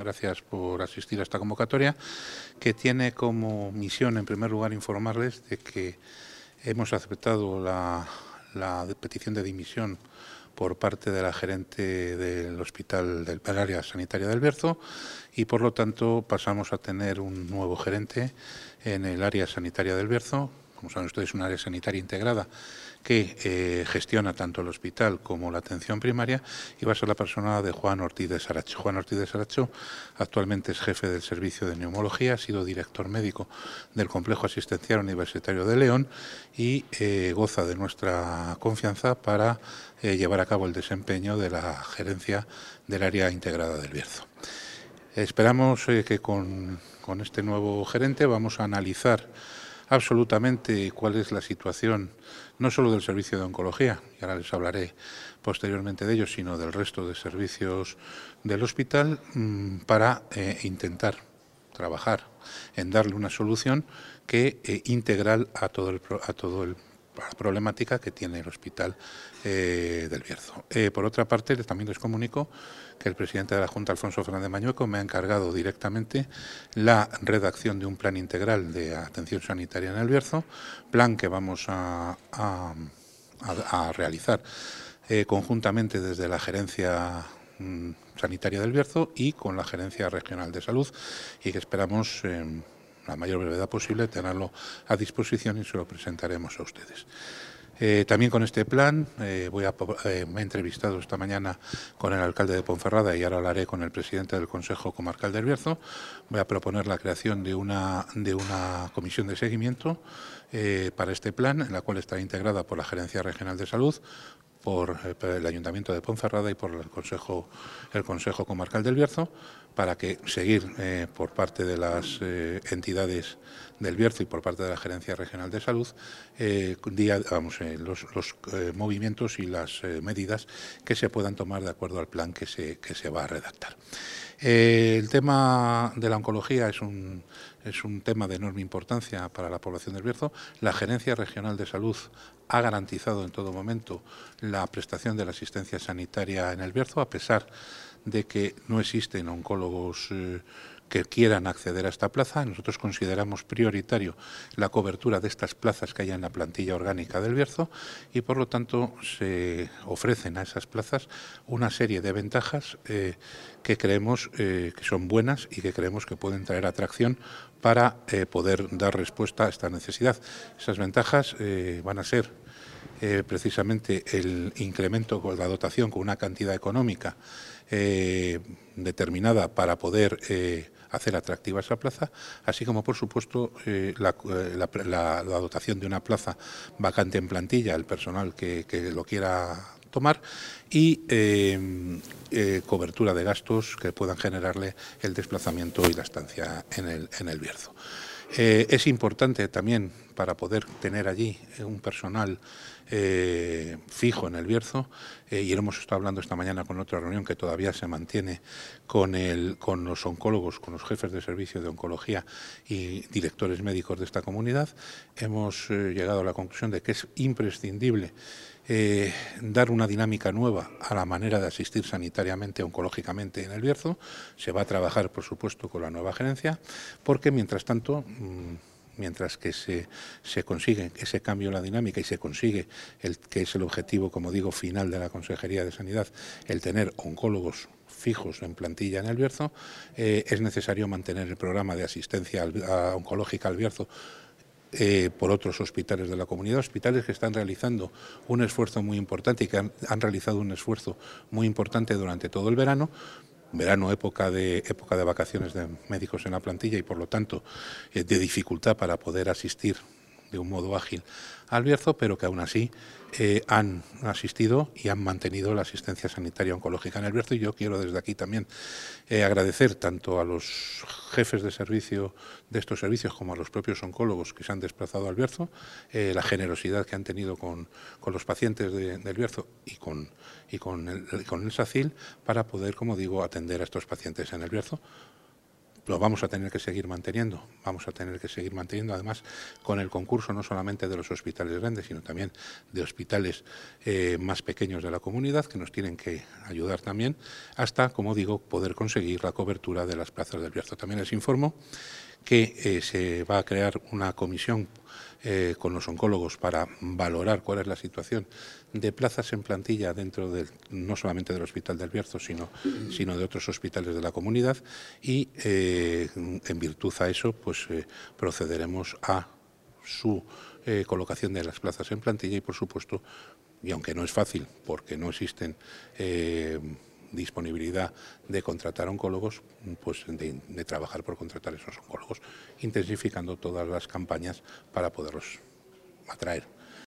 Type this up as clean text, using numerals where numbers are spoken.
Gracias por asistir a esta convocatoria, que tiene como misión, en primer lugar, informarles de que hemos aceptado la petición de dimisión por parte de la gerente del hospital del área sanitaria del Bierzo y, por lo tanto, pasamos a tener un nuevo gerente en el área sanitaria del Bierzo. Como saben ustedes, es un área sanitaria integrada que gestiona tanto el hospital como la atención primaria, y va a ser la persona de Juan Ortiz de Saracho. Juan Ortiz de Saracho actualmente es jefe del servicio de neumología, ha sido director médico del Complejo Asistencial Universitario de León y goza de nuestra confianza para llevar a cabo el desempeño de la gerencia del área integrada del Bierzo. Esperamos que con este nuevo gerente vamos a analizar absolutamente cuál es la situación no solo del servicio de oncología, y ahora les hablaré posteriormente de ello, sino del resto de servicios del hospital, para intentar trabajar en darle una solución que integral a la problemática que tiene el hospital del Bierzo. Por otra parte, también les comunico que el presidente de la Junta, Alfonso Fernández Mañueco, me ha encargado directamente la redacción de un plan integral de atención sanitaria en el Bierzo, plan que vamos a realizar conjuntamente desde la gerencia sanitaria del Bierzo y con la Gerencia Regional de Salud, y que esperamos la mayor brevedad posible tenerlo a disposición y se lo presentaremos a ustedes. También con este plan me he entrevistado esta mañana con el alcalde de Ponferrada y ahora hablaré con el presidente del Consejo Comarcal del Bierzo. Voy a proponer la creación de una comisión de seguimiento para este plan, en la cual estará integrada por la Gerencia Regional de Salud, por el Ayuntamiento de Ponferrada y por el Consejo Comarcal del Bierzo, para que seguir por parte de las entidades del Bierzo y por parte de la Gerencia Regional de Salud los movimientos y las medidas que se puedan tomar de acuerdo al plan que se va a redactar. El tema de la oncología es un tema de enorme importancia para la población del Bierzo. La Gerencia Regional de Salud ha garantizado en todo momento la prestación de la asistencia sanitaria en el Bierzo, a pesar de que no existen oncólogos que quieran acceder a esta plaza. Nosotros consideramos prioritario la cobertura de estas plazas que haya en la plantilla orgánica del Bierzo y, por lo tanto, se ofrecen a esas plazas una serie de ventajas que creemos que son buenas y que creemos que pueden traer atracción para poder dar respuesta a esta necesidad. Esas ventajas van a ser precisamente el incremento con la dotación con una cantidad económica determinada para poder hacer atractiva esa plaza, así como, por supuesto, la dotación de una plaza vacante en plantilla, el personal que lo quiera tomar, y cobertura de gastos que puedan generarle el desplazamiento y la estancia en el Bierzo. Es importante también, para poder tener allí un personal fijo en el Bierzo, y lo hemos estado hablando esta mañana con otra reunión que todavía se mantiene con los oncólogos, con los jefes de servicio de oncología y directores médicos de esta comunidad, hemos llegado a la conclusión de que es imprescindible dar una dinámica nueva a la manera de asistir sanitariamente, oncológicamente en el Bierzo. Se va a trabajar, por supuesto, con la nueva gerencia, porque mientras tanto, mientras que se consigue ese cambio en la dinámica y se consigue que es el objetivo, como digo, final de la Consejería de Sanidad, el tener oncólogos fijos en plantilla en el Bierzo, es necesario mantener el programa de asistencia oncológica al Bierzo por otros hospitales de la comunidad, hospitales que están realizando un esfuerzo muy importante y que han realizado un esfuerzo muy importante durante todo el verano, época de vacaciones de médicos en la plantilla y, por lo tanto, de dificultad para poder asistir de un modo ágil al Bierzo, pero que aún así han asistido y han mantenido la asistencia sanitaria oncológica en el Bierzo. Y yo quiero desde aquí también agradecer tanto a los jefes de servicio de estos servicios como a los propios oncólogos que se han desplazado al Bierzo, la generosidad que han tenido con los pacientes del Bierzo y con el SACIL para poder, como digo, atender a estos pacientes en el Bierzo, lo vamos a tener que seguir manteniendo, además con el concurso no solamente de los hospitales grandes, sino también de hospitales más pequeños de la comunidad, que nos tienen que ayudar también, hasta, como digo, poder conseguir la cobertura de las plazas del Bierzo. También les informo que se va a crear una comisión con los oncólogos para valorar cuál es la situación de plazas en plantilla dentro no solamente del Hospital del Bierzo, sino de otros hospitales de la comunidad, y en virtud a eso pues procederemos a su colocación de las plazas en plantilla y, por supuesto, y aunque no es fácil porque no existen disponibilidad de contratar oncólogos, pues de trabajar por contratar esos oncólogos, intensificando todas las campañas para poderlos atraer.